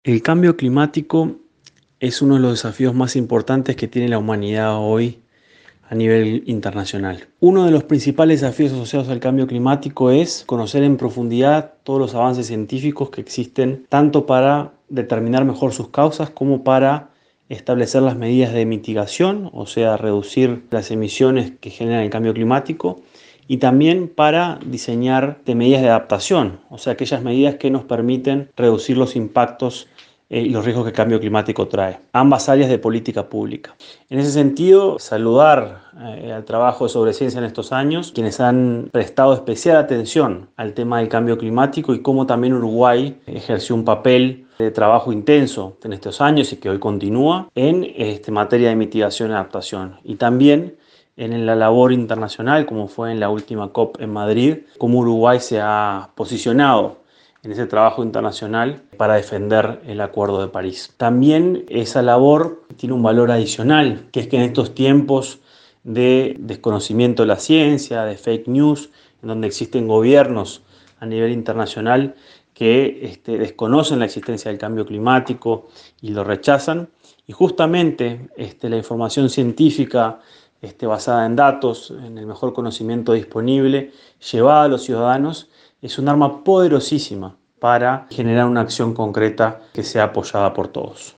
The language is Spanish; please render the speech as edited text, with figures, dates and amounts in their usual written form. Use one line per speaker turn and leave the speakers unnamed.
El cambio climático es uno de los desafíos más importantes que tiene la humanidad hoy a nivel internacional. Uno de los principales desafíos asociados al cambio climático es conocer en profundidad todos los avances científicos que existen, tanto para determinar mejor sus causas como para establecer las medidas de mitigación, o sea, reducir las emisiones que generan el cambio climático, y también para diseñar medidas de adaptación, o sea, aquellas medidas que nos permiten reducir los impactos y los riesgos que el cambio climático trae. Ambas áreas de política pública. En ese sentido, saludar al trabajo sobre ciencia en estos años, quienes han prestado especial atención al tema del cambio climático y cómo también Uruguay ejerció un papel de trabajo intenso en estos años y que hoy continúa en materia de mitigación y adaptación. Y también en la labor internacional, como fue en la última COP en Madrid, cómo Uruguay se ha posicionado en ese trabajo internacional para defender el Acuerdo de París. También esa labor tiene un valor adicional, que es que en estos tiempos de desconocimiento de la ciencia, de fake news, en donde existen gobiernos a nivel internacional que desconocen la existencia del cambio climático y lo rechazan, y justamente la información científica basada en datos, en el mejor conocimiento disponible, llevada a los ciudadanos, es un arma poderosísima para generar una acción concreta que sea apoyada por todos.